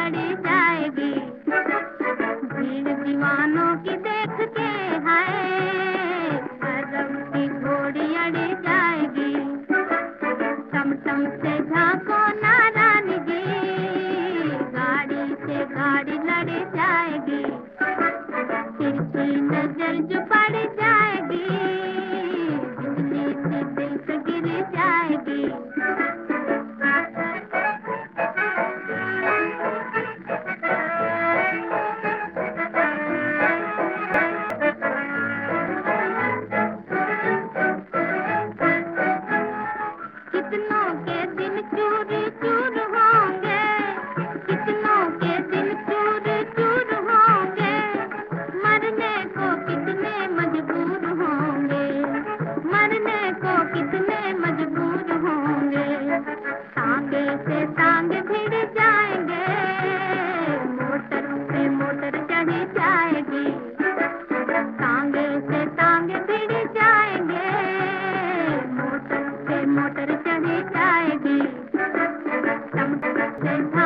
लड़ी जाएगी। भीड़ दीवानों की देख के हाय अरब की घोड़ी अड़ी जाएगी। टमटम से झांको नारायण जी, गाड़ी से गाड़ी लड़ी जाएगी। तिरछी नजर जो पड़ जाएगी, बिजली से दिल पे गिर जाएगी। कितनों के दिन चूर चूर होंगे, कितनों के दिन चूर चूर होंगे, मरने को कितने मजबूर होंगे, मरने को कितने मजबूर होंगे। टांगे से टांग भिड़ जाएंगे, मोटर पे मोटर चढ़ी जाएगी। टांगे से टांग भिड़ जाएंगे, मोटर पे मोटर चढ़ी जाएगी। टमटम से